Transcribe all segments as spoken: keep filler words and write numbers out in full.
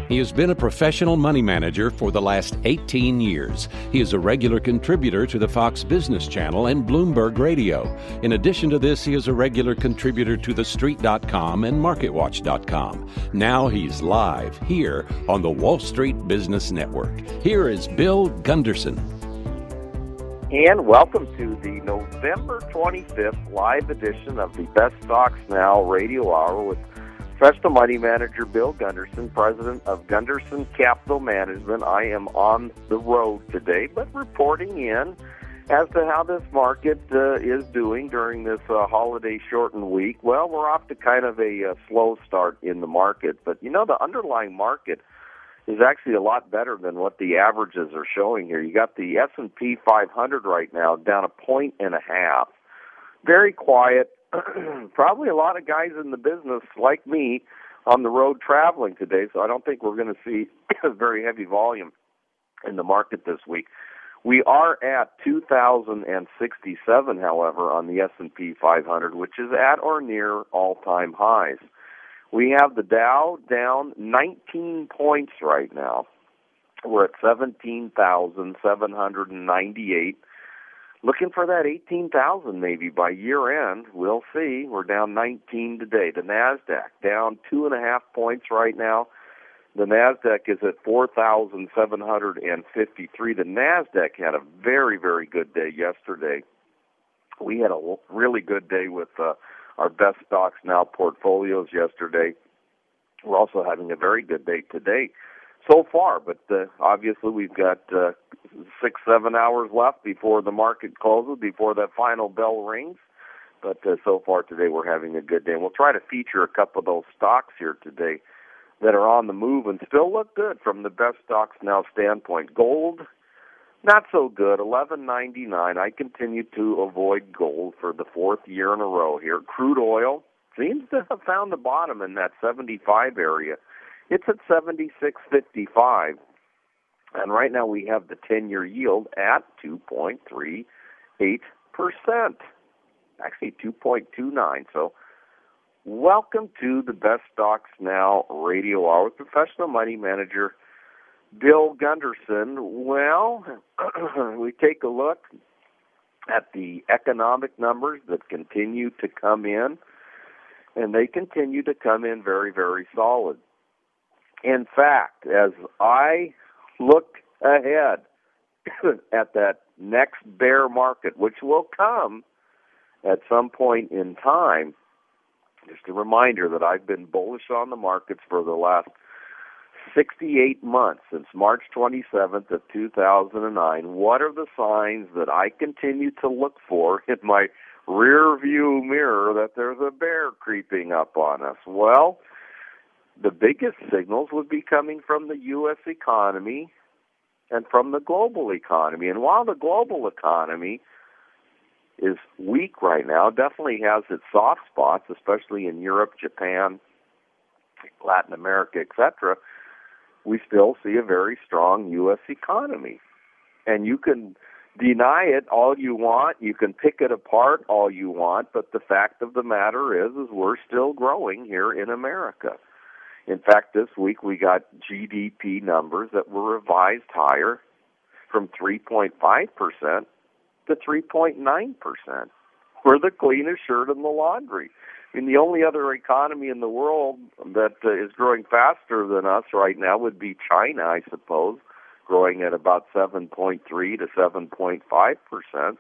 He has been a professional money manager for the last eighteen years. He is a regular contributor to the Fox Business Channel and Bloomberg Radio. In addition to this, he is a regular contributor to the street dot com and market watch dot com. Now he's live here on the Wall Street Business Network. Here is Bill Gunderson. And welcome to the November twenty-fifth live edition of the Best Stocks Now Radio Hour with Professional Money Manager Bill Gunderson, President of Gunderson Capital Management. I am on the road today, but reporting in as to how this market uh, is doing during this uh, holiday shortened week. Well, we're off to kind of a uh, slow start in the market, but you know, the underlying market is actually a lot better than what the averages are showing here. You got the S and P five hundred right now down a point and a half. Very quiet. Probably a lot of guys in the business like me on the road traveling today, so I don't think we're going to see a very heavy volume in the market this week. We are at two thousand sixty-seven, however, on the S and P five hundred, which is at or near all-time highs. We have the Dow down nineteen points right now. We're at seventeen thousand seven hundred ninety-eight. Looking for that eighteen thousand maybe by year end. We'll see. We're down nineteen today. The NASDAQ down two and a half points right now. The NASDAQ is at four thousand seven hundred fifty-three. The NASDAQ had a very, very good day yesterday. We had a really good day with uh, our Best Stocks Now portfolios yesterday. We're also having a very good day today so far, but uh, obviously we've got uh, six, seven hours left before the market closes, before that final bell rings. But uh, so far today we're having a good day. And we'll try to feature a couple of those stocks here today that are on the move and still look good from the Best Stocks Now standpoint. Gold, not so good, eleven ninety-nine. I continue to avoid gold for the fourth year in a row here. Crude oil seems to have found the bottom in that seventy-five area. It's at seventy-six fifty-five. And right now we have the ten-year yield at two point three eight percent. Actually two point two nine. So welcome to the Best Stocks Now Radio Hour with Professional Money Manager Bill Gunderson. Well, we take a look at the economic numbers that continue to come in, and they continue to come in very, very solid. In fact, as I look ahead at that next bear market, which will come at some point in time, just a reminder that I've been bullish on the markets for the last sixty-eight months, since March twenty-seventh of two thousand nine. What are the signs that I continue to look for in my rear view mirror that there's a bear creeping up on us? Well, the biggest signals would be coming from the U S economy and from the global economy. And while the global economy is weak right now, definitely has its soft spots, especially in Europe, Japan, Latin America, et cetera, we still see a very strong U S economy. And you can deny it all you want, you can pick it apart all you want, but the fact of the matter is, is we're still growing here in America. In fact, this week we got G D P numbers that were revised higher from three point five percent to three point nine percent. We're the cleanest shirt in the laundry. I mean, the only other economy in the world that uh, is growing faster than us right now would be China, I suppose, growing at about seven point three to seven point five percent.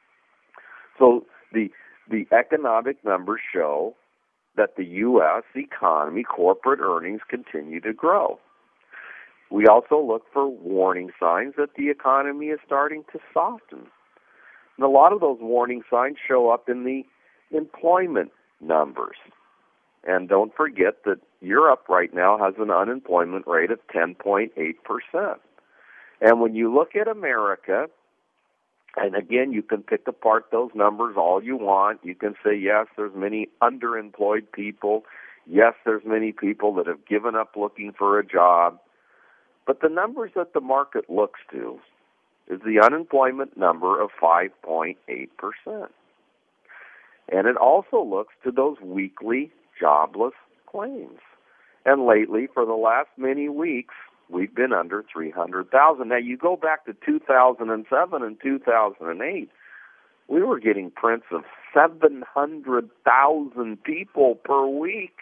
So the the economic numbers show that the U S economy, corporate earnings continue to grow. We also look for warning signs that the economy is starting to soften. And a lot of those warning signs show up in the employment numbers. And don't forget that Europe right now has an unemployment rate of ten point eight percent. And when you look at America, and again, you can pick apart those numbers all you want. You can say, yes, there's many underemployed people. Yes, there's many people that have given up looking for a job. But the numbers that the market looks to is the unemployment number of five point eight percent. And it also looks to those weekly jobless claims. And lately, for the last many weeks, we've been under three hundred thousand. Now, you go back to two thousand seven and two thousand eight, we were getting prints of seven hundred thousand people per week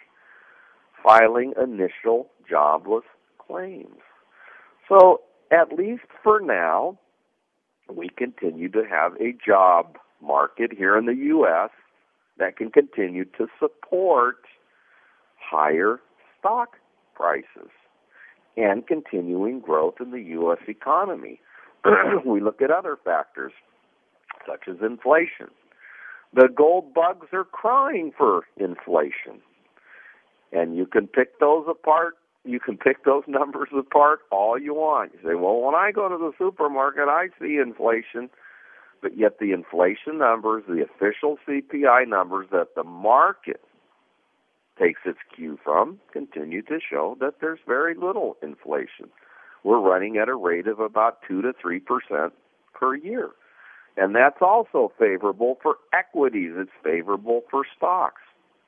filing initial jobless claims. So, at least for now, we continue to have a job market here in the U S that can continue to support higher stock prices and continuing growth in the U S economy. We look at other factors, such as inflation. The gold bugs are crying for inflation. And you can pick those apart. You can pick those numbers apart all you want. You say, well, when I go to the supermarket, I see inflation. But yet the inflation numbers, the official C P I numbers that the market takes its cue from, continue to show that there's very little inflation. We're running at a rate of about two to three percent per year. And that's also favorable for equities. It's favorable for stocks.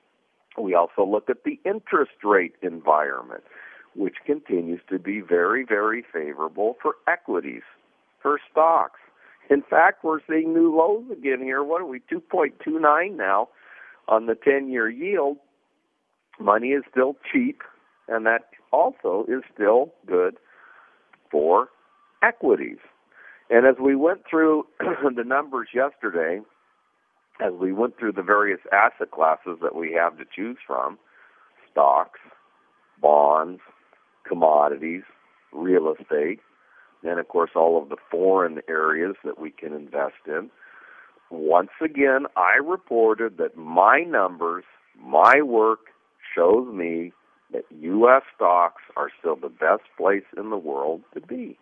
We also look at the interest rate environment, which continues to be very, very favorable for equities, for stocks. In fact, we're seeing new lows again here. What are we, two point two nine now on the ten-year yield? Money is still cheap, and that also is still good for equities. And as we went through the numbers yesterday, as we went through the various asset classes that we have to choose from, stocks, bonds, commodities, real estate, and, of course, all of the foreign areas that we can invest in, once again, I reported that my numbers, my work, shows me that U S stocks are still the best place in the world to be.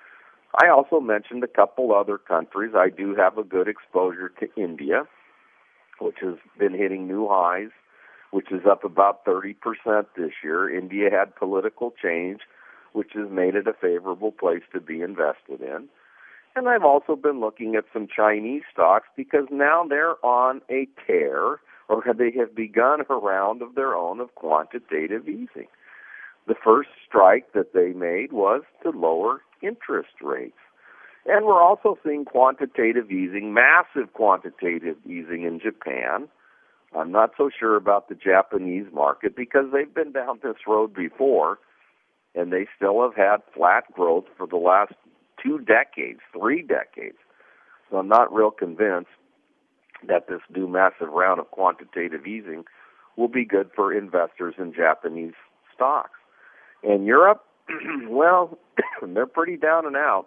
I also mentioned a couple other countries. I do have a good exposure to India, which has been hitting new highs, which is up about thirty percent this year. India had political change, which has made it a favorable place to be invested in. And I've also been looking at some Chinese stocks because now they're on a tear, or they have begun a round of their own of quantitative easing. The first strike that they made was to lower interest rates. And we're also seeing quantitative easing, massive quantitative easing in Japan. I'm not so sure about the Japanese market because they've been down this road before, and they still have had flat growth for the last two decades, three decades. So I'm not real convinced that this new massive round of quantitative easing will be good for investors in Japanese stocks. And Europe, well, they're pretty down and out.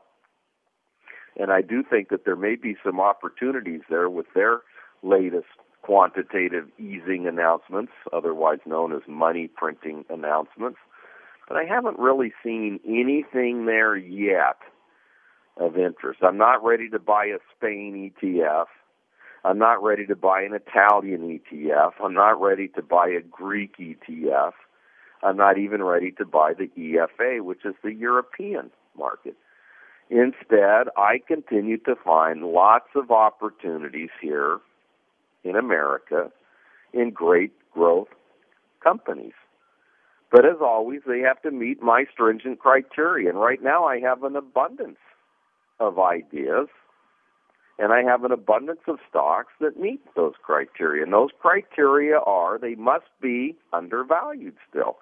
And I do think that there may be some opportunities there with their latest quantitative easing announcements, otherwise known as money printing announcements. But I haven't really seen anything there yet of interest. I'm not ready to buy a Spain E T F. I'm not ready to buy an Italian E T F. I'm not ready to buy a Greek E T F. I'm not even ready to buy the E F A, which is the European market. Instead, I continue to find lots of opportunities here in America in great growth companies. But as always, they have to meet my stringent criteria. And right now I have an abundance of ideas, and I have an abundance of stocks that meet those criteria. And those criteria are they must be undervalued still.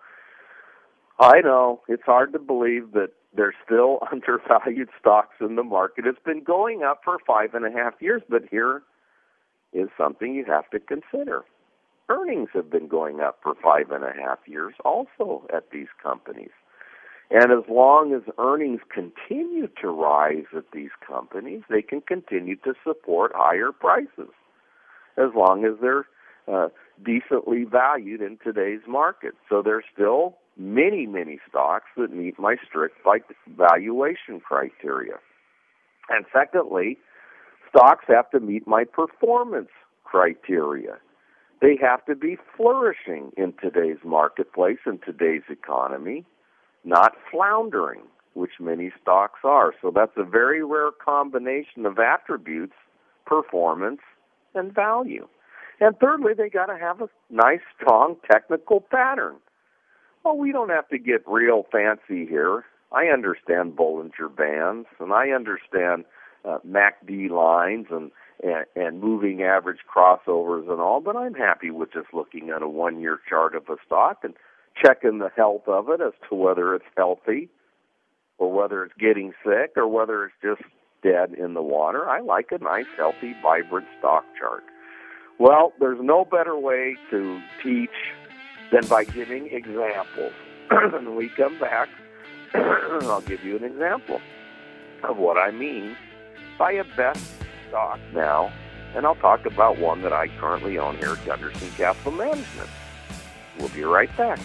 I know it's hard to believe that there's still undervalued stocks in the market. It's been going up for five and a half years, but here is something you have to consider. Earnings have been going up for five and a half years also at these companies. And as long as earnings continue to rise at these companies, they can continue to support higher prices as long as they're uh, decently valued in today's market. So there's still many, many stocks that meet my strict valuation criteria. And secondly, stocks have to meet my performance criteria. They have to be flourishing in today's marketplace, in today's economy, not floundering, which many stocks are. So that's a very rare combination of attributes, performance, and value. And thirdly, they got to have a nice, strong technical pattern. Oh, we don't have to get real fancy here. I understand Bollinger Bands, and I understand uh, M A C D lines and, and, and moving average crossovers and all, but I'm happy with just looking at a one-year chart of a stock and checking the health of it as to whether it's healthy or whether it's getting sick or whether it's just dead in the water. I like a nice, healthy, vibrant stock chart. Well, there's no better way to teach than by giving examples. When we come back, I'll give you an example of what I mean by a best stock now, and I'll talk about one that I currently own here at Gunderson Capital Management. We'll be right back.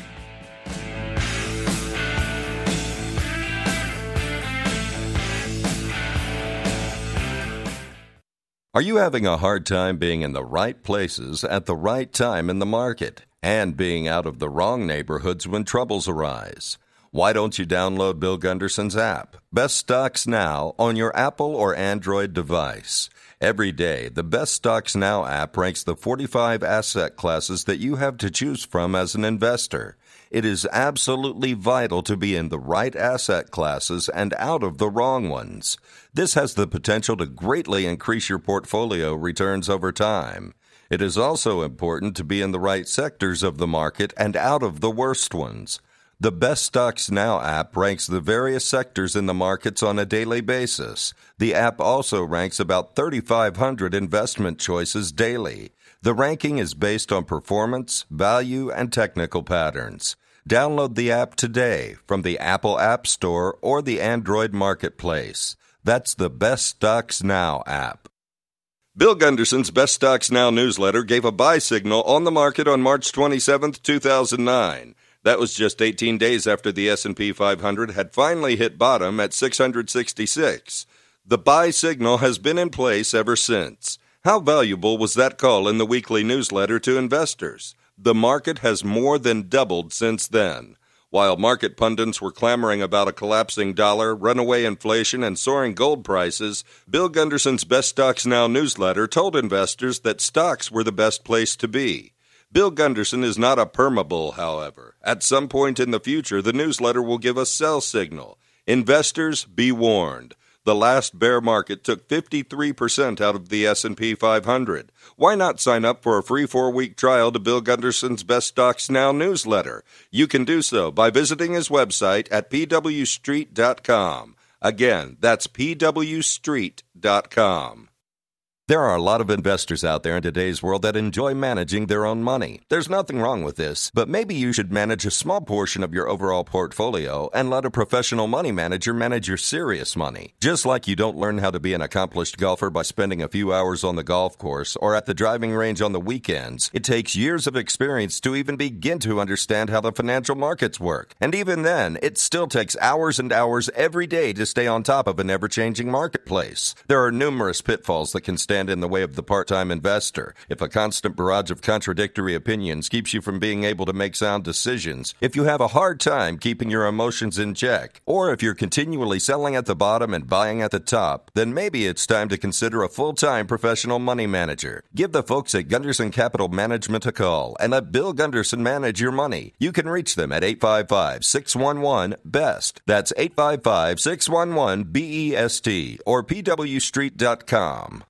Are you having a hard time being in the right places at the right time in the market and being out of the wrong neighborhoods when troubles arise? Why don't you download Bill Gunderson's app, Best Stocks Now, on your Apple or Android device? Every day, the Best Stocks Now app ranks the forty-five asset classes that you have to choose from as an investor. It is absolutely vital to be in the right asset classes and out of the wrong ones. This has the potential to greatly increase your portfolio returns over time. It is also important to be in the right sectors of the market and out of the worst ones. The Best Stocks Now app ranks the various sectors in the markets on a daily basis. The app also ranks about thirty-five hundred investment choices daily. The ranking is based on performance, value, and technical patterns. Download the app today from the Apple App Store or the Android Marketplace. That's the Best Stocks Now app. Bill Gunderson's Best Stocks Now newsletter gave a buy signal on the market on March twenty-seventh, two thousand nine. That was just eighteen days after the S and P five hundred had finally hit bottom at six hundred sixty-six. The buy signal has been in place ever since. How valuable was that call in the weekly newsletter to investors? The market has more than doubled since then. While market pundits were clamoring about a collapsing dollar, runaway inflation, and soaring gold prices, Bill Gunderson's Best Stocks Now newsletter told investors that stocks were the best place to be. Bill Gunderson is not a permabull, however. At some point in the future, the newsletter will give a sell signal. Investors, be warned. The last bear market took fifty-three percent out of the S and P five hundred. Why not sign up for a free four-week trial to Bill Gunderson's Best Stocks Now newsletter? You can do so by visiting his website at p w street dot com. Again, that's p w street dot com. There are a lot of investors out there in today's world that enjoy managing their own money. There's nothing wrong with this, but maybe you should manage a small portion of your overall portfolio and let a professional money manager manage your serious money. Just like you don't learn how to be an accomplished golfer by spending a few hours on the golf course or at the driving range on the weekends, it takes years of experience to even begin to understand how the financial markets work. And even then, it still takes hours and hours every day to stay on top of an ever-changing marketplace. There are numerous pitfalls that can stand in the way of the part-time investor. If a constant barrage of contradictory opinions keeps you from being able to make sound decisions, if you have a hard time keeping your emotions in check, or if you're continually selling at the bottom and buying at the top, then maybe it's time to consider a full-time professional money manager. Give the folks at Gunderson Capital Management a call and let Bill Gunderson manage your money. You can reach them at eight five five, six one one, B E S T. That's eight five five, six one one, B E S T or p w street dot com.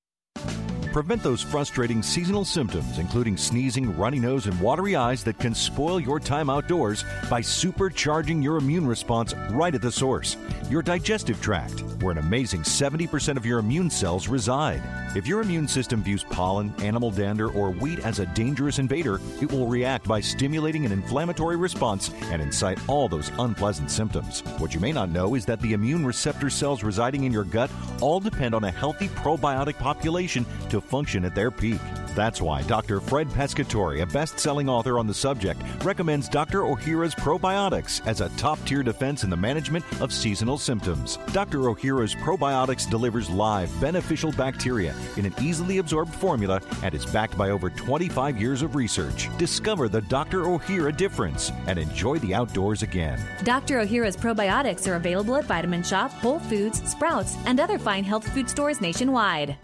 Prevent those frustrating seasonal symptoms, including sneezing, runny nose, and watery eyes that can spoil your time outdoors by supercharging your immune response right at the source, your digestive tract, where an amazing seventy percent of your immune cells reside. If your immune system views pollen, animal dander, or wheat as a dangerous invader, it will react by stimulating an inflammatory response and incite all those unpleasant symptoms. What you may not know is that the immune receptor cells residing in your gut all depend on a healthy probiotic population to function at their peak. That's why Doctor Fred Pescatore, a best-selling author on the subject, recommends Doctor Ohhira's Probiotics as a top-tier defense in the management of seasonal symptoms. Doctor Ohhira's Probiotics delivers live, beneficial bacteria in an easily absorbed formula and is backed by over twenty-five years of research. Discover the Doctor Ohhira difference and enjoy the outdoors again. Doctor Ohhira's Probiotics are available at Vitamin Shop, Whole Foods, Sprouts, and other fine health food stores nationwide.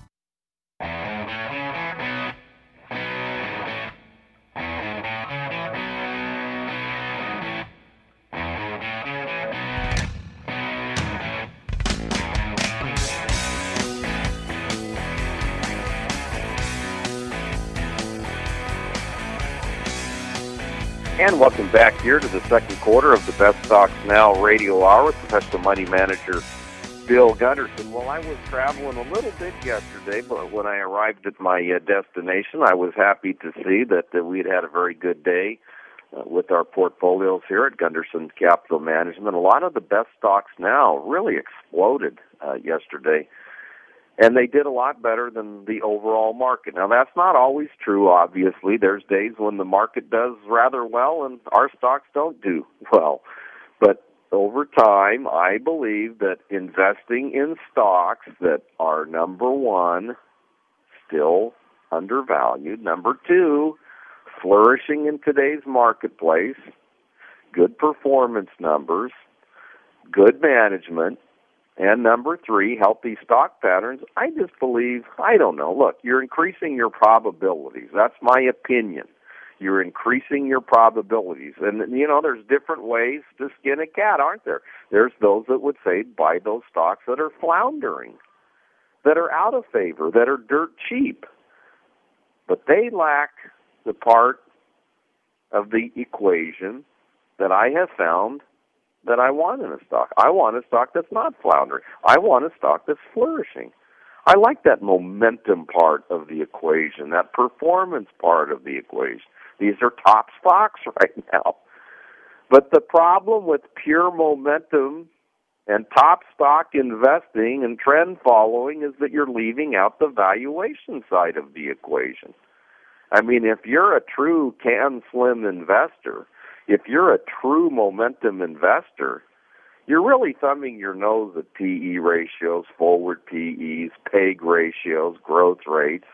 And welcome back here to the second quarter of the Best Stocks Now Radio Hour with Professional Money Manager Bill Gunderson. Well, I was traveling a little bit yesterday, but when I arrived at my uh, destination, I was happy to see that uh, we had had a very good day uh, with our portfolios here at Gunderson Capital Management. A lot of the best stocks now really exploded uh, yesterday. And they did a lot better than the overall market. Now, that's not always true, obviously. There's days when the market does rather well and our stocks don't do well. But over time, I believe that investing in stocks that are, number one, still undervalued, number two, flourishing in today's marketplace, good performance numbers, good management, and number three, healthy stock patterns. I just believe, I don't know, look, you're increasing your probabilities. That's my opinion. You're increasing your probabilities. And, you know, there's different ways to skin a cat, aren't there? There's those that would say buy those stocks that are floundering, that are out of favor, that are dirt cheap. But they lack the part of the equation that I have found that I want in a stock. I want a stock that's not floundering. I want a stock that's flourishing. I like that momentum part of the equation, that performance part of the equation. These are top stocks right now. But the problem with pure momentum and top stock investing and trend following is that you're leaving out the valuation side of the equation. I mean, if you're a true can-slim investor, if you're a true momentum investor, you're really thumbing your nose at P E ratios, forward P Es, P E G ratios, growth rates,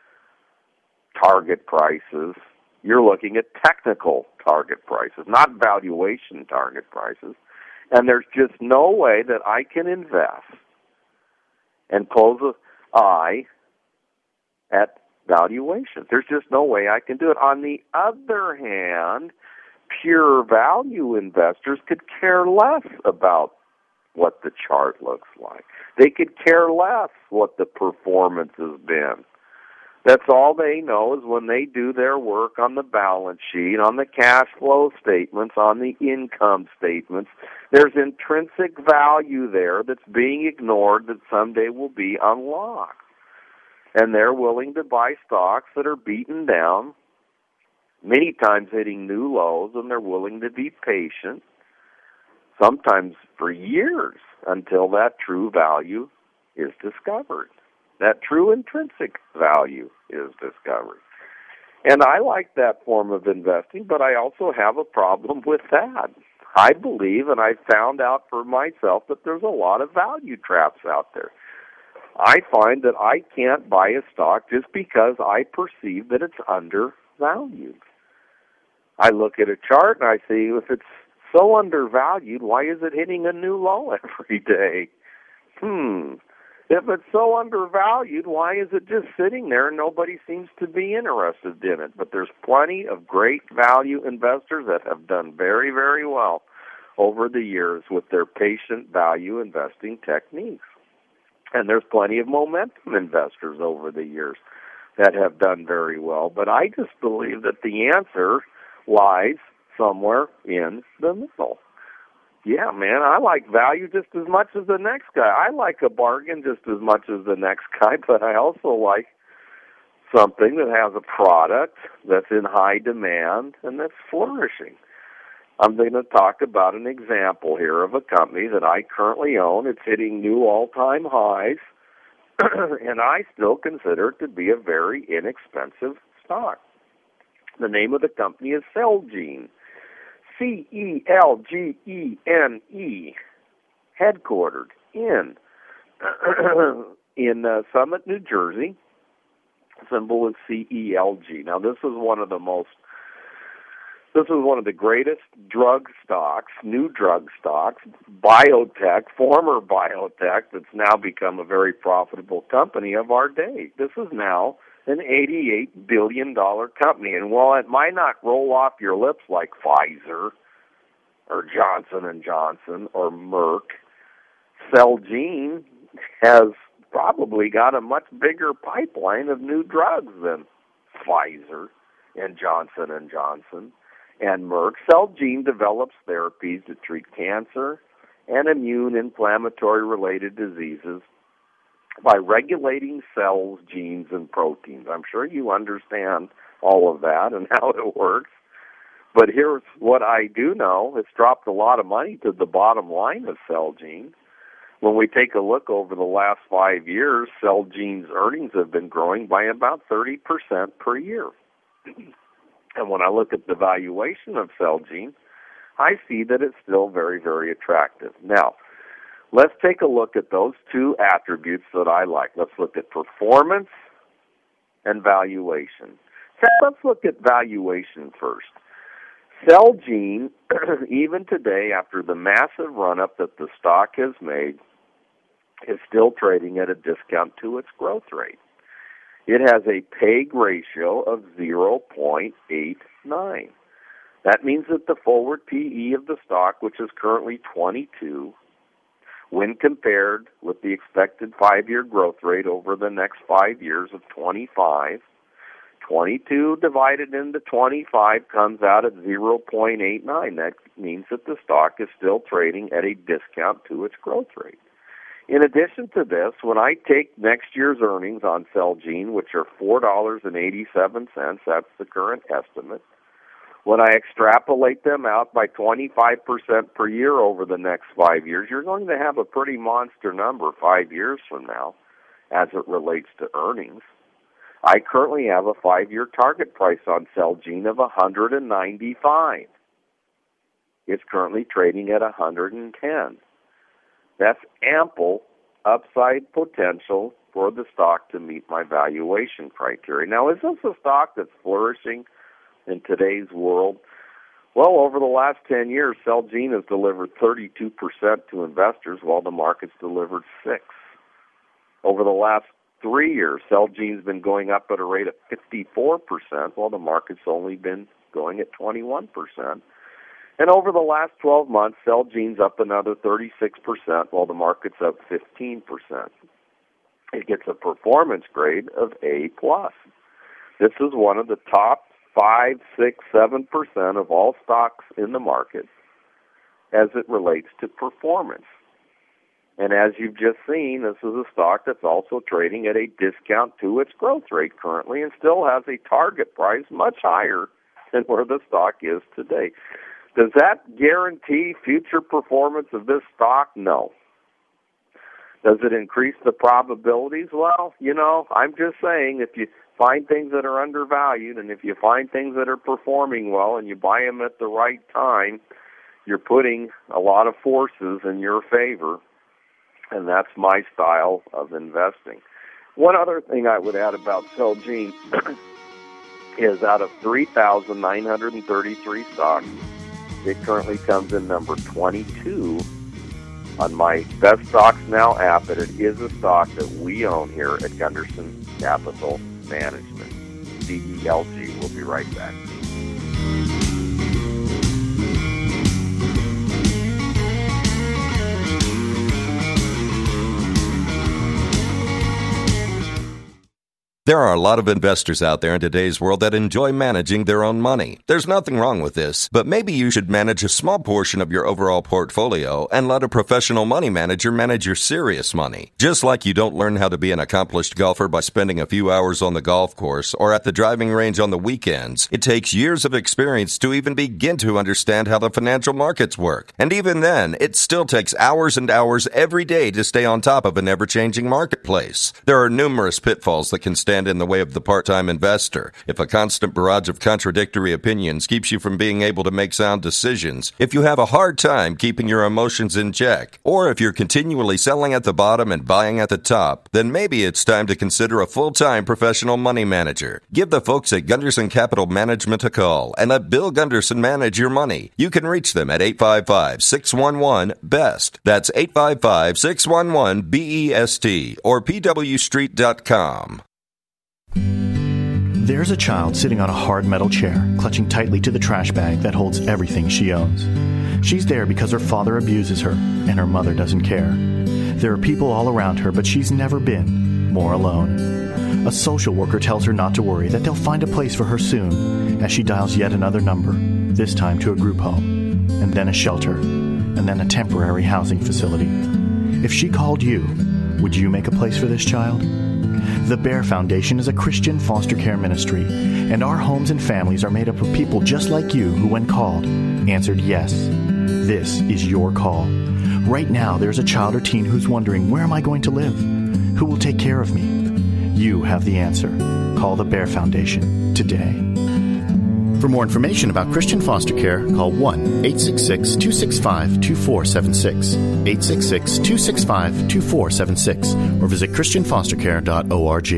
target prices. You're looking at technical target prices, not valuation target prices. And there's just no way that I can invest and close an eye at valuation. There's just no way I can do it. On the other hand, pure value investors could care less about what the chart looks like. They could care less what the performance has been. That's all they know is when they do their work on the balance sheet, on the cash flow statements, on the income statements, there's intrinsic value there that's being ignored that someday will be unlocked. And they're willing to buy stocks that are beaten down, many times hitting new lows, and they're willing to be patient, sometimes for years, until that true value is discovered. That true intrinsic value is discovered. And I like that form of investing, but I also have a problem with that. I believe, and I found out for myself, that there's a lot of value traps out there. I find that I can't buy a stock just because I perceive that it's undervalued. I look at a chart and I see if it's so undervalued, why is it hitting a new low every day? Hmm. If it's so undervalued, why is it just sitting there and nobody seems to be interested in it? But there's plenty of great value investors that have done very, very well over the years with their patient value investing techniques. And there's plenty of momentum investors over the years that have done very well. But I just believe that the answer lies somewhere in the middle. Yeah, man, I like value just as much as the next guy. I like a bargain just as much as the next guy, but I also like something that has a product that's in high demand and that's flourishing. I'm going to talk about an example here of a company that I currently own. It's hitting new all-time highs, and I still consider it to be a very inexpensive stock. The name of the company is Celgene, C E L G E N E, headquartered in in uh, Summit, New Jersey. Symbol is C E L G. Now, this is one of the most This is one of the greatest drug stocks, new drug stocks, biotech, former biotech, that's now become a very profitable company of our day. This is now an eighty-eight billion dollars company. And while it might not roll off your lips like Pfizer or Johnson and Johnson or Merck, Celgene has probably got a much bigger pipeline of new drugs than Pfizer and Johnson and Johnson And Merck Celgene develops therapies to treat cancer and immune inflammatory-related diseases by regulating cells, genes, and proteins. I'm sure you understand all of that and how it works. But here's what I do know. It's dropped a lot of money to the bottom line of Celgene. When we take a look over the last five years, Celgene's earnings have been growing by about thirty percent per year. And when I look at the valuation of Celgene, I see that it's still very, very attractive. Now, let's take a look at those two attributes that I like. Let's look at performance and valuation. So let's look at valuation first. Celgene, even today, after the massive run-up that the stock has made, is still trading at a discount to its growth rate. It has a P E G ratio of zero point eight nine. That means that the forward P E of the stock, which is currently twenty-two, when compared with the expected five-year growth rate over the next five years of twenty-five, twenty-two divided into twenty-five comes out at zero point eight nine. That means that the stock is still trading at a discount to its growth rate. In addition to this, when I take next year's earnings on Celgene, which are four dollars and eighty-seven cents, that's the current estimate, when I extrapolate them out by twenty-five percent per year over the next five years, you're going to have a pretty monster number five years from now as it relates to earnings. I currently have a five-year target price on Celgene of one hundred ninety-five. It's currently trading at one hundred ten. That's ample upside potential for the stock to meet my valuation criteria. Now, is this a stock that's flourishing in today's world? Well, over the last ten years, Celgene has delivered thirty-two percent to investors while the market's delivered six percent. Over the last three years, Celgene's been going up at a rate of fifty-four percent while the market's only been going at twenty-one percent. And over the last twelve months, Celgene's up another thirty-six percent while the market's up fifteen percent. It gets a performance grade of A plus. This is one of the top five, six, seven percent of all stocks in the market as it relates to performance. And as you've just seen, this is a stock that's also trading at a discount to its growth rate currently and still has a target price much higher than where the stock is today. Does that guarantee future performance of this stock? No. Does it increase the probabilities? Well, you know, I'm just saying if you find things that are undervalued and if you find things that are performing well and you buy them at the right time, you're putting a lot of forces in your favor, and that's my style of investing. One other thing I would add about Celgene is out of three thousand nine hundred thirty-three stocks, it currently comes in number twenty-two on my Best Stocks Now app, and it is a stock that we own here at Gunderson Capital Management. D E L G. We'll be right back. There are a lot of investors out there in today's world that enjoy managing their own money. There's nothing wrong with this, but maybe you should manage a small portion of your overall portfolio and let a professional money manager manage your serious money. Just like you don't learn how to be an accomplished golfer by spending a few hours on the golf course or at the driving range on the weekends, it takes years of experience to even begin to understand how the financial markets work. And even then, it still takes hours and hours every day to stay on top of an ever-changing marketplace. There are numerous pitfalls that can stand in the way of the part-time investor. If a constant barrage of contradictory opinions keeps you from being able to make sound decisions, if you have a hard time keeping your emotions in check, or if you're continually selling at the bottom and buying at the top, then maybe it's time to consider a full-time professional money manager. Give the folks at Gunderson Capital Management a call and let Bill Gunderson manage your money. You can reach them at eight five five, six one one, B E S T. That's eight five five, six one one, B E S T or P W street dot com. There's a child sitting on a hard metal chair, clutching tightly to the trash bag that holds everything she owns. She's there because her father abuses her, and her mother doesn't care. There are people all around her, but she's never been more alone. A social worker tells her not to worry, that they'll find a place for her soon, as she dials yet another number, this time to a group home, and then a shelter, and then a temporary housing facility. If she called you, would you make a place for this child? The Bear Foundation is a Christian foster care ministry, and our homes and families are made up of people just like you who, when called, answered yes. This is your call. Right now, there's a child or teen who's wondering, where am I going to live? Who will take care of me? You have the answer. Call the Bear Foundation today. For more information about Christian foster care, call one eight six six, two six five, two four seven six, eight six six, two six five, two four seven six, or visit christian foster care dot org.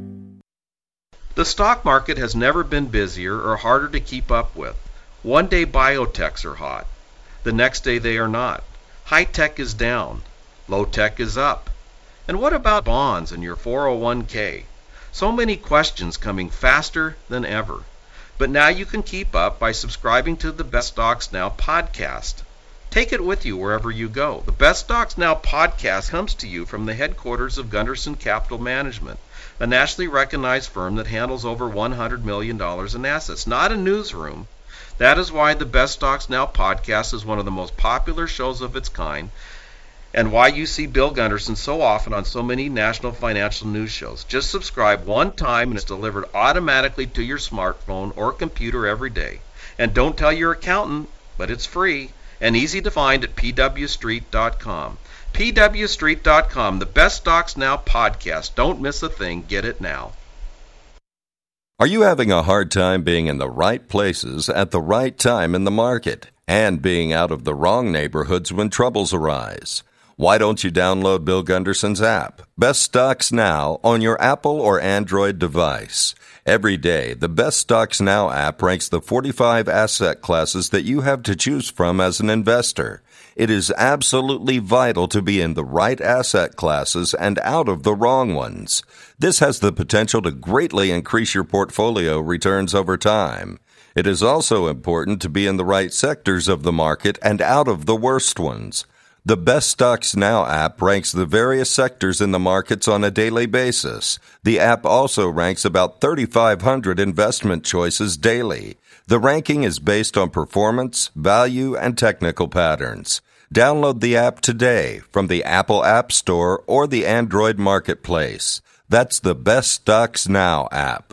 The stock market has never been busier or harder to keep up with. One day biotechs are hot. The next day they are not. High tech is down. Low tech is up. And what about bonds and your four oh one k? So many questions coming faster than ever. But now you can keep up by subscribing to the Best Stocks Now podcast. Take it with you wherever you go. The Best Stocks Now podcast comes to you from the headquarters of Gunderson Capital Management, a nationally recognized firm that handles over one hundred million dollars in assets, not a newsroom. That is why the Best Stocks Now podcast is one of the most popular shows of its kind, and why you see Bill Gunderson so often on so many national financial news shows. Just subscribe one time and it's delivered automatically to your smartphone or computer every day. And don't tell your accountant, but it's free and easy to find at p w street dot com. p w street dot com, the Best Stocks Now podcast. Don't miss a thing. Get it now. Are you having a hard time being in the right places at the right time in the market and being out of the wrong neighborhoods when troubles arise? Why don't you download Bill Gunderson's app, Best Stocks Now, on your Apple or Android device? Every day, the Best Stocks Now app ranks the forty-five asset classes that you have to choose from as an investor. It is absolutely vital to be in the right asset classes and out of the wrong ones. This has the potential to greatly increase your portfolio returns over time. It is also important to be in the right sectors of the market and out of the worst ones. The Best Stocks Now app ranks the various sectors in the markets on a daily basis. The app also ranks about thirty-five hundred investment choices daily. The ranking is based on performance, value, and technical patterns. Download the app today from the Apple App Store or the Android Marketplace. That's the Best Stocks Now app.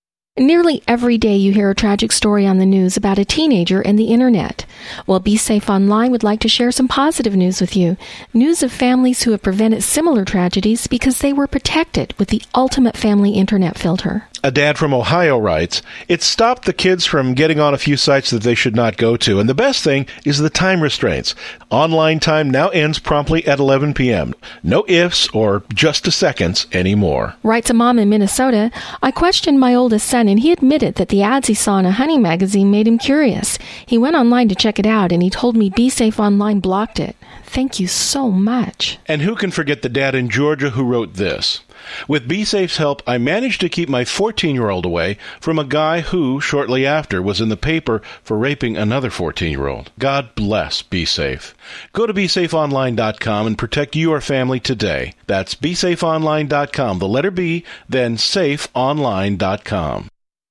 Nearly every day you hear a tragic story on the news about a teenager and the internet. Well, Be Safe Online would like to share some positive news with you. News of families who have prevented similar tragedies because they were protected with the ultimate family internet filter. A dad from Ohio writes, "It stopped the kids from getting on a few sites that they should not go to, and the best thing is the time restraints. Online time now ends promptly at eleven p.m. No ifs or just a seconds anymore." Writes a mom in Minnesota, "I questioned my oldest son, and he admitted that the ads he saw in a hunting magazine made him curious. He went online to check it out, and he told me Be Safe Online blocked it. Thank you so much." And who can forget the dad in Georgia who wrote this? "With BeSafe's help, I managed to keep my fourteen-year-old away from a guy who, shortly after, was in the paper for raping another fourteen-year-old. God bless BeSafe. Go to be safe online dot com and protect your family today. That's be safe online dot com, the letter B, then safe online dot com.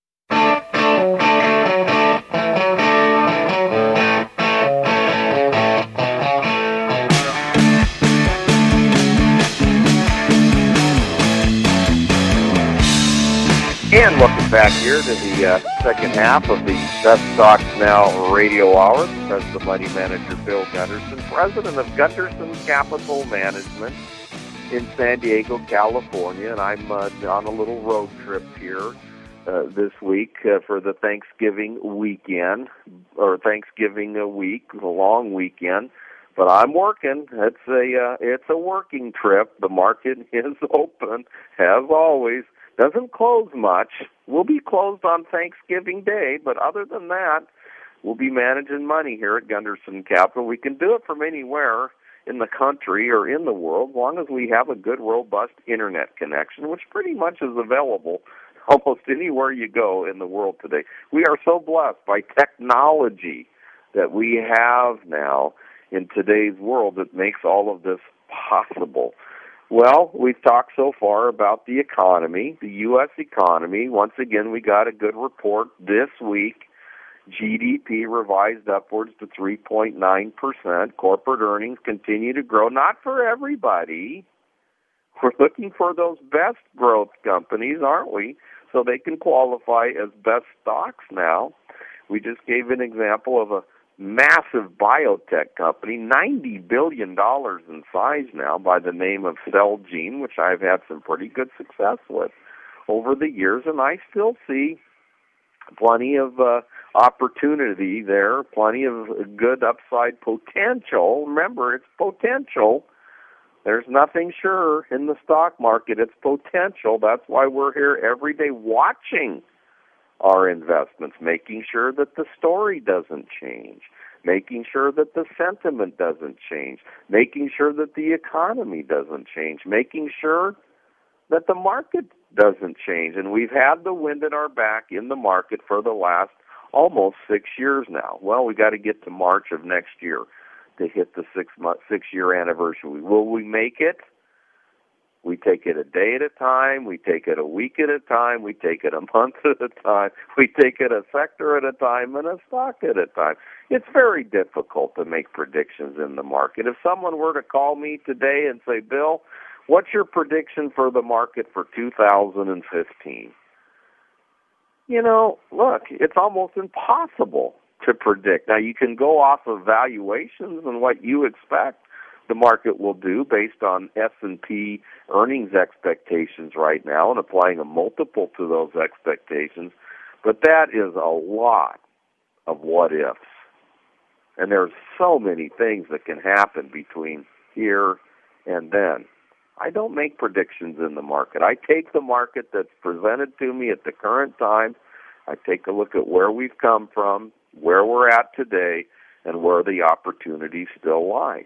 And welcome back here to the uh, second half of the Best Stocks Now radio hour. That's the money manager, Bill Gunderson, president of Gunderson Capital Management in San Diego, California. And I'm uh, on a little road trip here uh, this week uh, for the Thanksgiving weekend, or Thanksgiving a week, a long weekend. But I'm working. It's a uh, it's a working trip. The market is open, as always. Doesn't close much. We'll be closed on Thanksgiving Day, but other than that, we'll be managing money here at Gunderson Capital. We can do it from anywhere in the country or in the world, as long as we have a good, robust internet connection, which pretty much is available almost anywhere you go in the world today. We are so blessed by technology that we have now in today's world that makes all of this possible. Well, we've talked so far about the economy, the U S economy. Once again, we got a good report this week. G D P revised upwards to three point nine percent. Corporate earnings continue to grow, not for everybody. We're looking for those best growth companies, aren't we? So they can qualify as best stocks now. We just gave an example of a massive biotech company, ninety billion dollars in size now, by the name of Celgene, which I've had some pretty good success with over the years, and I still see plenty of uh, opportunity there, plenty of good upside potential. Remember, it's potential. There's nothing sure in the stock market. It's potential. That's why we're here every day watching our investments, making sure that the story doesn't change, making sure that the sentiment doesn't change, making sure that the economy doesn't change, making sure that the market doesn't change. And we've had the wind at our back in the market for the last almost six years now. Well, we got to get to March of next year to hit the six month, six year anniversary. Will we make it? We take it a day at a time. We take it a week at a time. We take it a month at a time. We take it a sector at a time and a stock at a time. It's very difficult to make predictions in the market. If someone were to call me today and say, Bill, what's your prediction for the market for two thousand fifteen? You know, look, it's almost impossible to predict. Now, you can go off of valuations and what you expect the market will do based on S and P earnings expectations right now and applying a multiple to those expectations. But that is a lot of what-ifs. And there's so many things that can happen between here and then. I don't make predictions in the market. I take the market that's presented to me at the current time. I take a look at where we've come from, where we're at today, and where the opportunities still lie.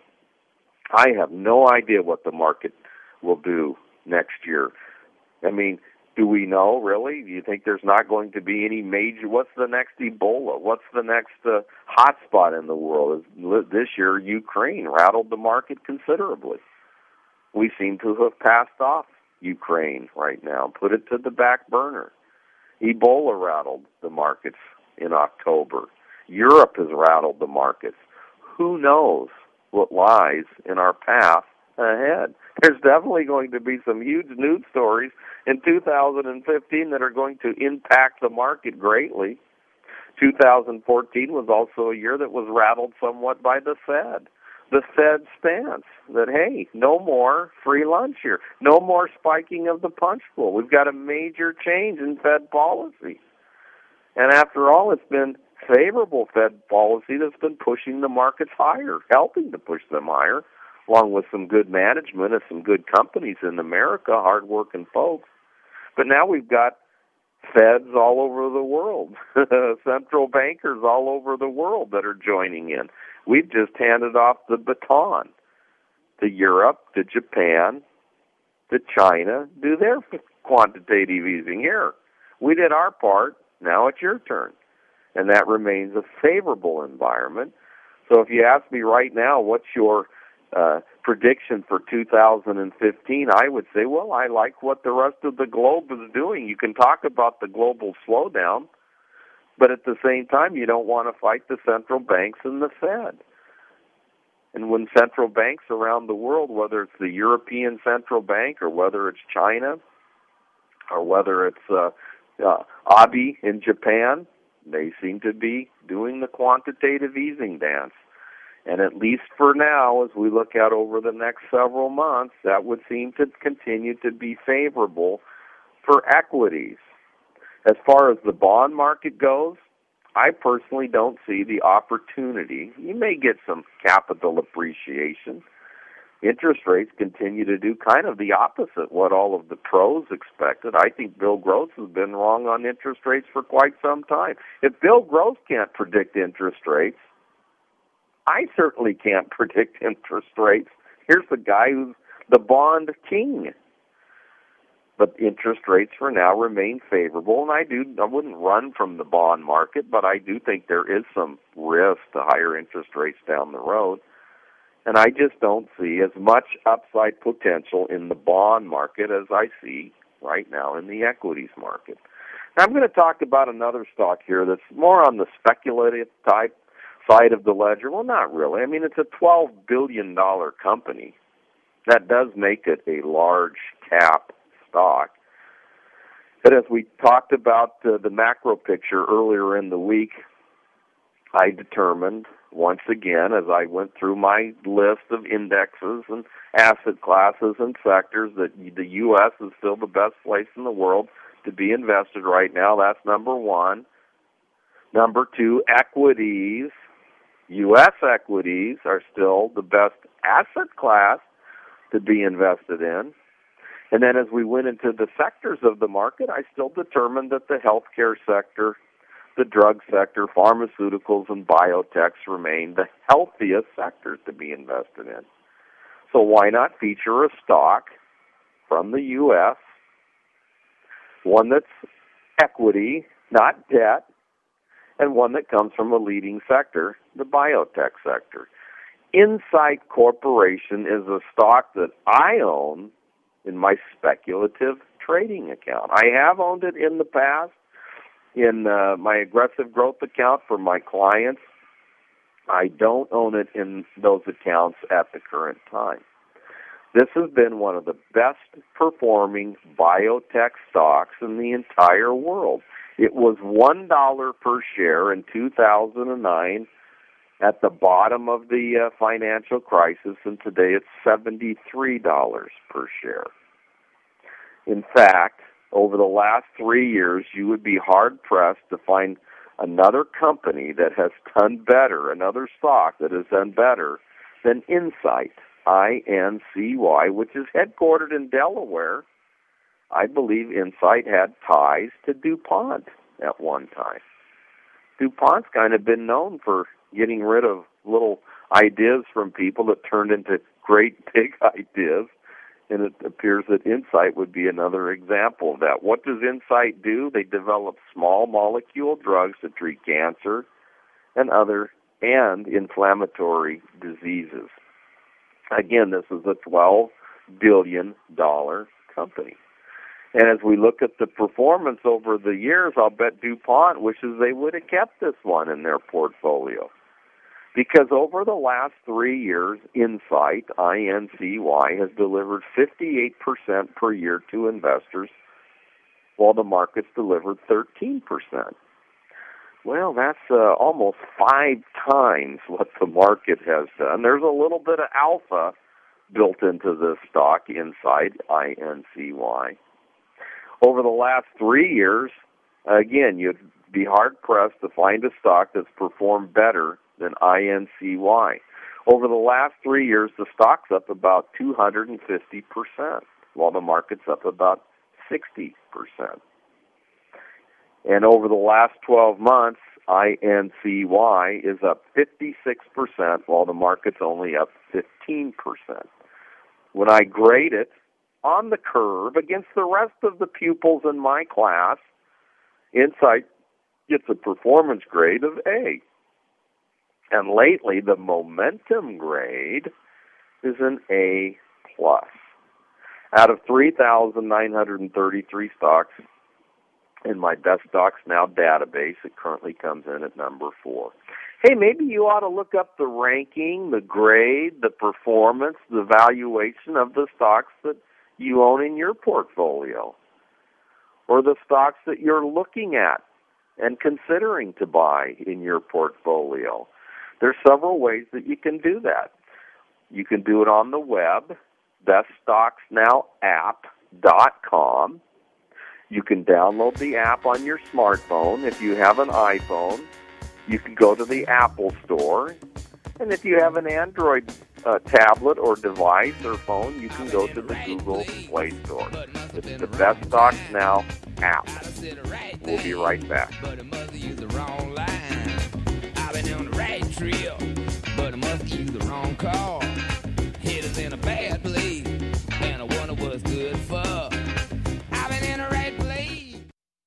I have no idea what the market will do next year. I mean, do we know, really? Do you think there's not going to be any major, what's the next Ebola? What's the next uh, hot spot in the world? This year, Ukraine rattled the market considerably. We seem to have passed off Ukraine right now, put it to the back burner. Ebola rattled the markets in October. Europe has rattled the markets. Who knows what lies in our path ahead? There's definitely going to be some huge news stories in two thousand fifteen that are going to impact the market greatly. two thousand fourteen was also a year that was rattled somewhat by the Fed. The Fed stance that, hey, no more free lunch here. No more spiking of the punch bowl. We've got a major change in Fed policy. And after all, it's been favorable Fed policy that's been pushing the markets higher, helping to push them higher, along with some good management and some good companies in America, hardworking folks. But now we've got Feds all over the world, central bankers all over the world that are joining in. We've just handed off the baton to Europe, to Japan, to China, do their quantitative easing here. We did our part. Now it's your turn. And that remains a favorable environment. So if you ask me right now, what's your uh, prediction for two thousand fifteen, I would say, well, I like what the rest of the globe is doing. You can talk about the global slowdown, but at the same time, you don't want to fight the central banks and the Fed. And when central banks around the world, whether it's the European Central Bank or whether it's China or whether it's uh, uh, A B I in Japan, they seem to be doing the quantitative easing dance. And at least for now, as we look out over the next several months, that would seem to continue to be favorable for equities. As far as the bond market goes, I personally don't see the opportunity. You may get some capital appreciation. Interest rates continue to do kind of the opposite what all of the pros expected. I think Bill Gross has been wrong on interest rates for quite some time. If Bill Gross can't predict interest rates, I certainly can't predict interest rates. Here's the guy who's the bond king. But interest rates for now remain favorable, and I do I wouldn't run from the bond market, but I do think there is some risk to higher interest rates down the road. And I just don't see as much upside potential in the bond market as I see right now in the equities market. Now, I'm going to talk about another stock here that's more on the speculative type side of the ledger. Well, not really. I mean, it's a twelve billion dollars company. That does make it a large cap stock. But as we talked about uh, the macro picture earlier in the week, I determined once again, as I went through my list of indexes and asset classes and sectors, that the U S is still the best place in the world to be invested right now. That's number one. Number two, equities. U S equities are still the best asset class to be invested in. And then as we went into the sectors of the market, I still determined that the healthcare sector, the drug sector, pharmaceuticals, and biotechs remain the healthiest sectors to be invested in. So why not feature a stock from the U S, one that's equity, not debt, and one that comes from a leading sector, the biotech sector. Insight Corporation is a stock that I own in my speculative trading account. I have owned it in the past in uh, my aggressive growth account for my clients. I don't own it in those accounts at the current time. This has been one of the best performing biotech stocks in the entire world. It was one dollar per share in two thousand nine at the bottom of the uh, financial crisis, and today it's seventy-three dollars per share. In fact, over the last three years, you would be hard-pressed to find another company that has done better, another stock that has done better than Incyte, I N C Y, which is headquartered in Delaware. I believe Incyte had ties to DuPont at one time. DuPont's kind of been known for getting rid of little ideas from people that turned into great big ideas, and it appears that Incyte would be another example of that. What does Incyte do? They develop small molecule drugs to treat cancer and other and inflammatory diseases. Again, this is a twelve billion dollars company. And as we look at the performance over the years, I'll bet DuPont wishes they would have kept this one in their portfolio. Because over the last three years, Incyte, I N C Y, has delivered fifty-eight percent per year to investors, while the market's delivered thirteen percent. Well, that's uh, almost five times what the market has done. There's a little bit of alpha built into this stock, Incyte, I N C Y. Over the last three years, again, you'd be hard-pressed to find a stock that's performed better than I N C Y. Over the last three years, the stock's up about two hundred fifty percent, while the market's up about sixty percent. And over the last twelve months, I N C Y is up fifty-six percent, while the market's only up fifteen percent. When I grade it on the curve against the rest of the pupils in my class, Incyte gets a performance grade of A. And lately, the momentum grade is an A plus. Out of three thousand nine hundred thirty-three stocks in my Best Stocks Now database, it currently comes in at number four. Hey, maybe you ought to look up the ranking, the grade, the performance, the valuation of the stocks that you own in your portfolio, or the stocks that you're looking at and considering to buy in your portfolio. There's several ways that you can do that. You can do it on the web, best stocks now app dot com. You can download the app on your smartphone. If you have an iPhone, you can go to the Apple Store. And if you have an Android uh, tablet or device or phone, you can go to the Google Play Store. It's the Best Stocks Now app. We'll be right back. But I must use the wrong line. I've been on the right trail, but I must use the wrong car. Head is in a bad place, and I wonder what's good for.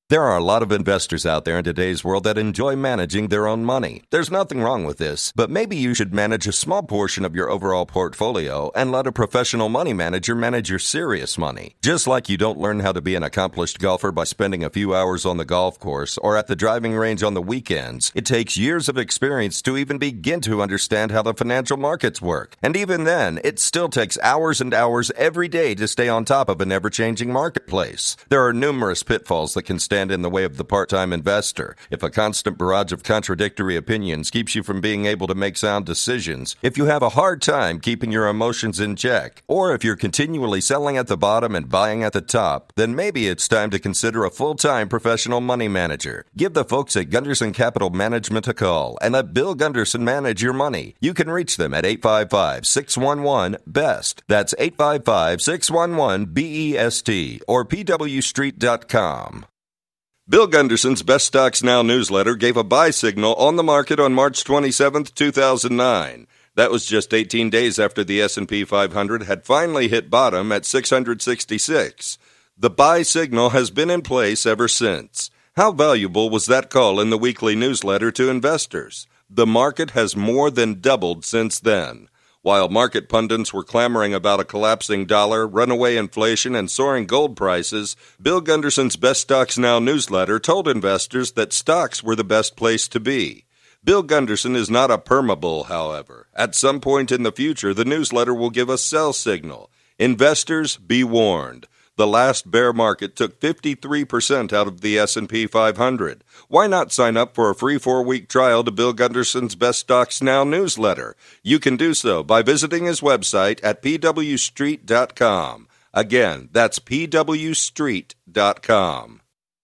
There are a lot of investors out there in today's world that enjoy managing their own money. There's nothing wrong with this, but maybe you should manage a small portion of your overall portfolio and let a professional money manager manage your serious money. Just like you don't learn how to be an accomplished golfer by spending a few hours on the golf course or at the driving range on the weekends, it takes years of experience to even begin to understand how the financial markets work. And even then, it still takes hours and hours every day to stay on top of an ever-changing marketplace. There are numerous pitfalls that can stand in the way of the part-time investor. If a constant barrage of contradictory opinions keeps you from being able to make sound decisions, if you have a hard time keeping your emotions in check, or if you're continually selling at the bottom and buying at the top, then maybe it's time to consider a full-time professional money manager. Give the folks at Gunderson Capital Management a call and let Bill Gunderson manage your money. You can reach them at eight five five, six one one, B E S T. That's eight five five, six one one, B E S T or P W street dot com. Bill Gunderson's Best Stocks Now newsletter gave a buy signal on the market on March twenty-seventh, two thousand nine. That was just eighteen days after the S and P five hundred had finally hit bottom at six hundred sixty-six. The buy signal has been in place ever since. How valuable was that call in the weekly newsletter to investors? The market has more than doubled since then. While market pundits were clamoring about a collapsing dollar, runaway inflation, and soaring gold prices, Bill Gunderson's Best Stocks Now newsletter told investors that stocks were the best place to be. Bill Gunderson is not a permabull, however. At some point in the future, the newsletter will give a sell signal. Investors, be warned. The last bear market took fifty-three percent out of the S and P five hundred. Why not sign up for a free four-week trial to Bill Gunderson's Best Stocks Now newsletter? You can do so by visiting his website at P W street dot com. Again, that's P W street dot com.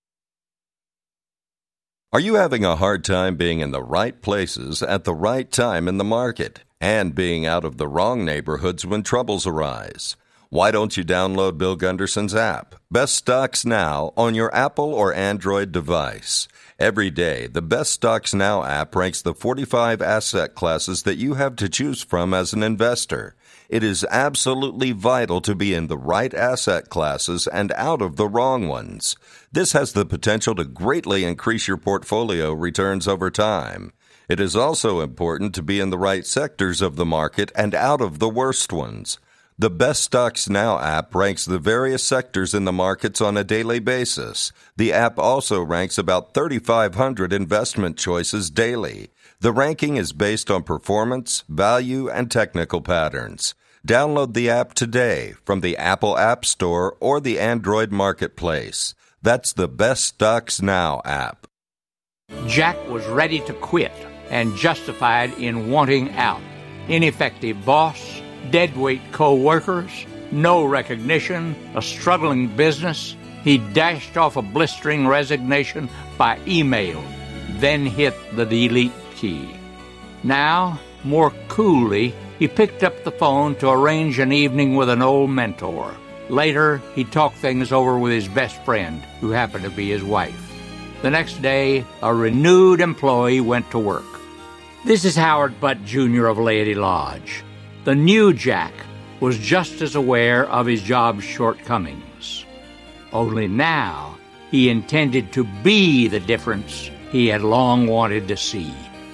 Are you having a hard time being in the right places at the right time in the market and being out of the wrong neighborhoods when troubles arise? Why don't you download Bill Gunderson's app, Best Stocks Now, on your Apple or Android device? Every day, the Best Stocks Now app ranks the forty-five asset classes that you have to choose from as an investor. It is absolutely vital to be in the right asset classes and out of the wrong ones. This has the potential to greatly increase your portfolio returns over time. It is also important to be in the right sectors of the market and out of the worst ones. The Best Stocks Now app ranks the various sectors in the markets on a daily basis. The app also ranks about thirty-five hundred investment choices daily. The ranking is based on performance, value, and technical patterns. Download the app today from the Apple App Store or the Android Marketplace. That's the Best Stocks Now app. Jack was ready to quit and justified in wanting out. Ineffective boss, deadweight co-workers, no recognition, a struggling business. He dashed off a blistering resignation by email, then hit the delete key. Now, more coolly, he picked up the phone to arrange an evening with an old mentor. Later, he talked things over with his best friend, who happened to be his wife. The next day, a renewed employee went to work. This is Howard Butt, Junior of Laity Lodge. The new Jack was just as aware of his job's shortcomings. Only now he intended to be the difference he had long wanted to see.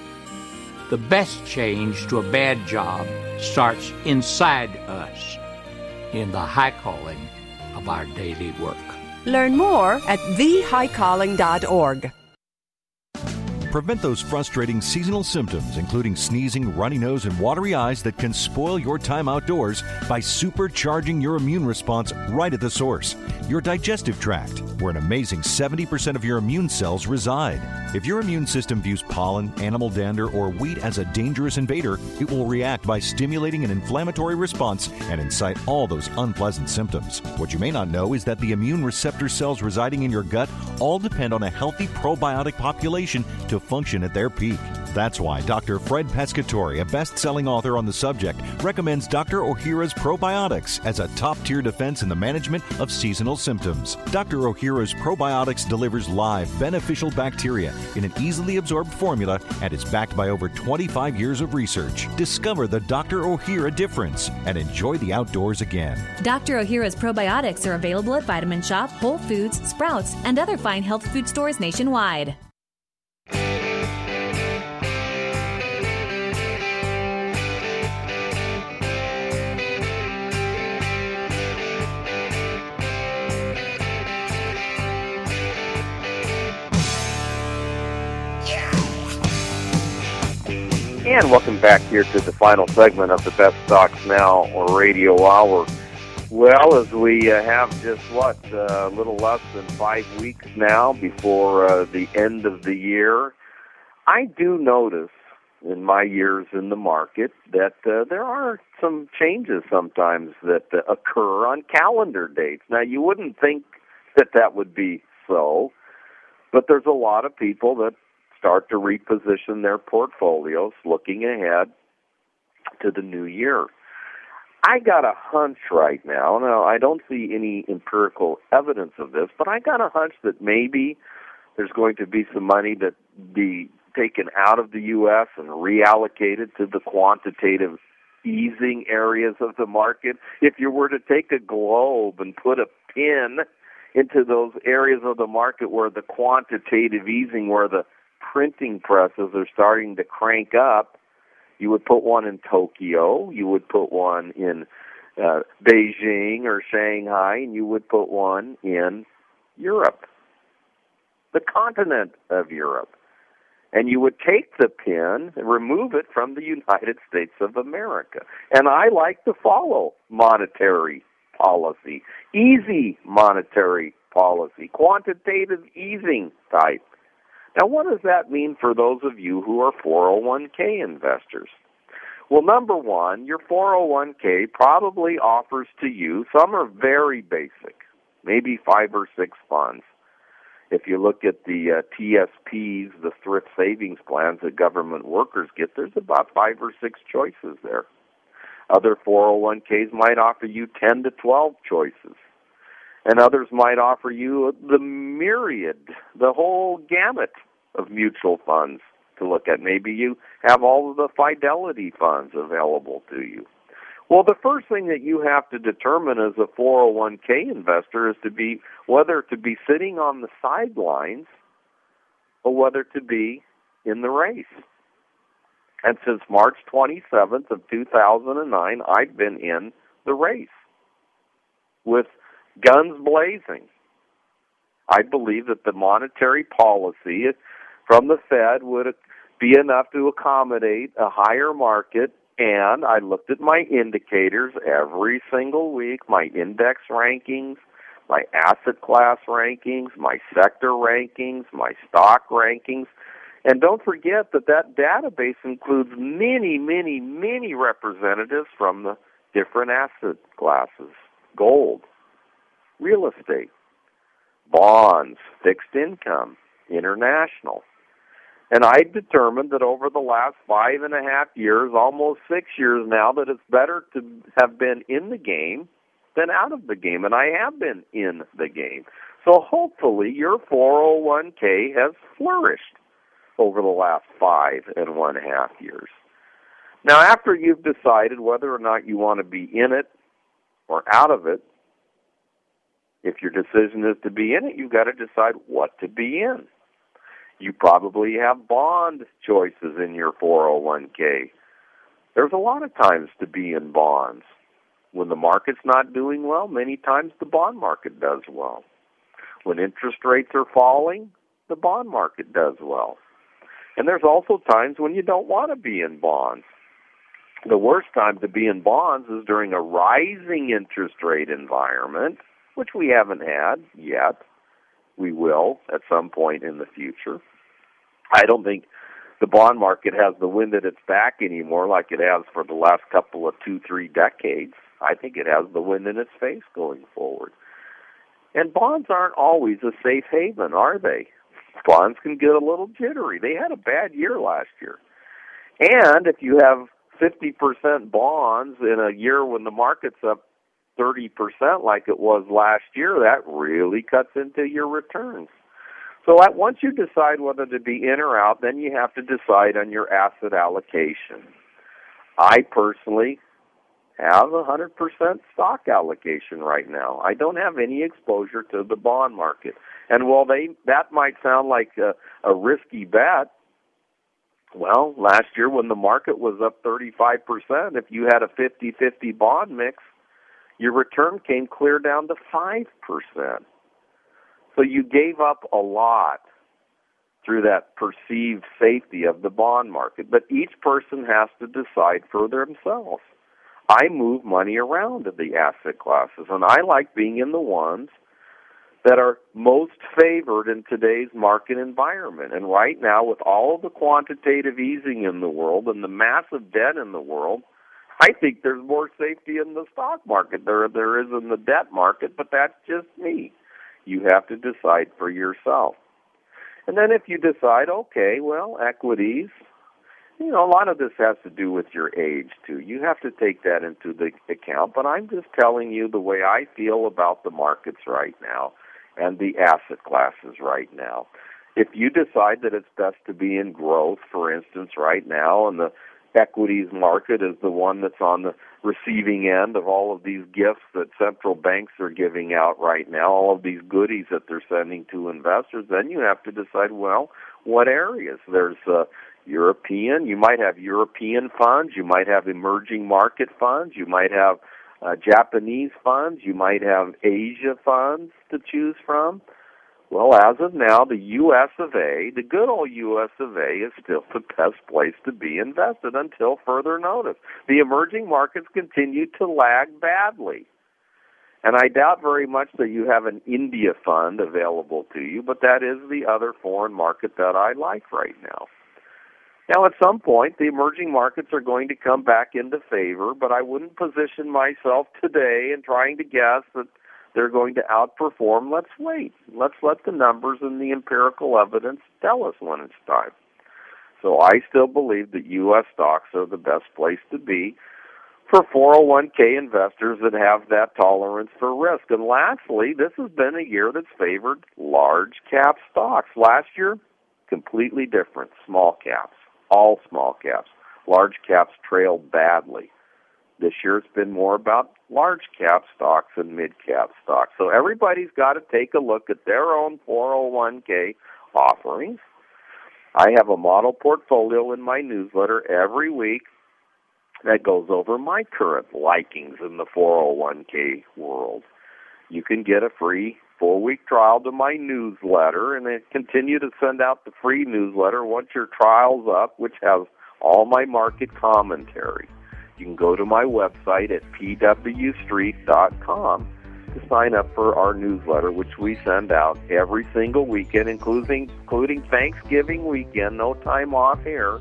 The best change to a bad job starts inside us, in the high calling of our daily work. Learn more at the high calling dot org. Prevent those frustrating seasonal symptoms, including sneezing, runny nose, and watery eyes that can spoil your time outdoors by supercharging your immune response right at the source, your digestive tract, where an amazing seventy percent of your immune cells reside. If your immune system views pollen, animal dander, or wheat as a dangerous invader, it will react by stimulating an inflammatory response and incite all those unpleasant symptoms. What you may not know is that the immune receptor cells residing in your gut all depend on a healthy probiotic population to function at their peak. That's why Doctor Fred Pescatori, a best-selling author on the subject, recommends Doctor Ohhira's Probiotics as a top-tier defense in the management of seasonal symptoms. Doctor Ohhira's Probiotics delivers live, beneficial bacteria in an easily absorbed formula and is backed by over twenty-five years of research. Discover the Doctor Ohhira difference and enjoy the outdoors again. Doctor Ohhira's Probiotics are available at Vitamin Shop, Whole Foods, Sprouts, and other fine health food stores nationwide. And welcome back here to the final segment of the Best Stocks Now Radio Hour. Well, as we uh, have just, what, a uh, little less than five weeks now before uh, the end of the year, I do notice in my years in the market that uh, there are some changes sometimes that uh, occur on calendar dates. Now, you wouldn't think that that would be so, but there's a lot of people that start to reposition their portfolios looking ahead to the new year. I got a hunch right now. Now, I don't see any empirical evidence of this, but I got a hunch that maybe there's going to be some money that be taken out of the U S and reallocated to the quantitative easing areas of the market. If you were to take a globe and put a pin into those areas of the market where the quantitative easing, where the printing presses are starting to crank up, you would put one in Tokyo, you would put one in uh, Beijing or Shanghai, and you would put one in Europe, the continent of Europe. And you would take the pin and remove it from the United States of America. And I like to follow monetary policy, easy monetary policy, quantitative easing type. Now, what does that mean for those of you who are four oh one k investors? Well, number one, your four oh one k probably offers to you, some are very basic, maybe five or six funds. If you look at the uh, T S Ps, the thrift savings plans that government workers get, there's about five or six choices there. Other four oh one k's might offer you ten to twelve choices. And others might offer you the myriad, the whole gamut of mutual funds to look at. Maybe you have all of the Fidelity funds available to you. Well, the first thing that you have to determine as a four oh one k investor is to be whether to be sitting on the sidelines or whether to be in the race. And since March twenty-seventh of two thousand nine, I've been in the race with guns blazing. I believe that the monetary policy from the Fed would be enough to accommodate a higher market, and I looked at my indicators every single week, my index rankings, my asset class rankings, my sector rankings, my stock rankings, and don't forget that that database includes many, many, many representatives from the different asset classes: gold, real estate, bonds, fixed income, international. And I determined that over the last five and a half years, almost six years now, that it's better to have been in the game than out of the game. And I have been in the game. So hopefully your four oh one k has flourished over the last five and one half years. Now, after you've decided whether or not you want to be in it or out of it, if your decision is to be in it, you've got to decide what to be in. You probably have bond choices in your four oh one k. There's a lot of times to be in bonds. When the market's not doing well, many times the bond market does well. When interest rates are falling, the bond market does well. And there's also times when you don't want to be in bonds. The worst time to be in bonds is during a rising interest rate environment, which we haven't had yet. We will at some point in the future. I don't think the bond market has the wind at its back anymore like it has for the last couple of two, three decades. I think it has the wind in its face going forward. And bonds aren't always a safe haven, are they? funds can get a little jittery. They had a bad year last year. And if you have fifty percent bonds in a year when the market's up thirty percent like it was last year, that really cuts into your returns. So once you decide whether to be in or out, then you have to decide on your asset allocation. I personally have a one hundred percent stock allocation right now. I don't have any exposure to the bond market. And while they that might sound like a, a risky bet, well, last year when the market was up thirty-five percent, if you had a fifty-fifty bond mix, your return came clear down to five percent. So you gave up a lot through that perceived safety of the bond market. But each person has to decide for themselves. I move money around in the asset classes, and I like being in the ones that are most favored in today's market environment. And right now, with all of the quantitative easing in the world and the massive debt in the world, I think there's more safety in the stock market there there is in the debt market, but that's just me. You have to decide for yourself. And then if you decide, okay, well, equities, you know, a lot of this has to do with your age, too. You have to take that into the account, but I'm just telling you the way I feel about the markets right now and the asset classes right now. If you decide that it's best to be in growth, for instance, right now, and the equities market is the one that's on the receiving end of all of these gifts that central banks are giving out right now, all of these goodies that they're sending to investors, then you have to decide, well, what areas? There's uh, European, you might have European funds, you might have emerging market funds, you might have uh, Japanese funds, you might have Asia funds to choose from. Well, as of now, the U S of A, the good old U S of A, is still the best place to be invested until further notice. The emerging markets continue to lag badly. And I doubt very much that you have an India fund available to you, but that is the other foreign market that I like right now. Now, at some point, the emerging markets are going to come back into favor, but I wouldn't position myself today in trying to guess that they're going to outperform. Let's wait. Let's let the numbers and the empirical evidence tell us when it's time. So I still believe that U S stocks are the best place to be for four oh one k investors that have that tolerance for risk. And lastly, this has been a year that's favored large cap stocks. Last year, completely different, small caps, all small caps. Large caps trailed badly. This year it's been more about large cap stocks and mid cap stocks. So everybody's got to take a look at their own four oh one k offerings. I have a model portfolio in my newsletter every week that goes over my current likings in the four oh one k world. You can get a free four-week trial to my newsletter, and then continue to send out the free newsletter once your trial's up, which has all my market commentary. You can go to my website at p w street dot com to sign up for our newsletter, which we send out every single weekend, including, including Thanksgiving weekend, no time off here.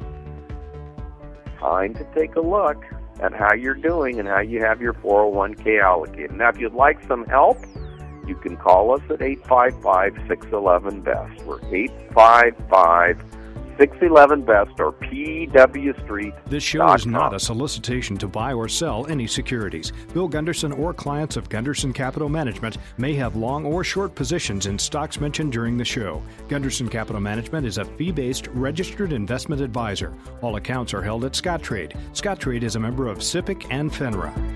Time to take a look at how you're doing and how you have your four oh one k allocated. Now, if you'd like some help, you can call us at eight five five, six one one, B E S T. We're eight five five, six one one, B E S T or P W Street. This show is not a solicitation to buy or sell any securities. Bill Gunderson or clients of Gunderson Capital Management may have long or short positions in stocks mentioned during the show. Gunderson Capital Management is a fee-based registered investment advisor. All accounts are held at Scottrade. Scottrade is a member of SIPC and FINRA.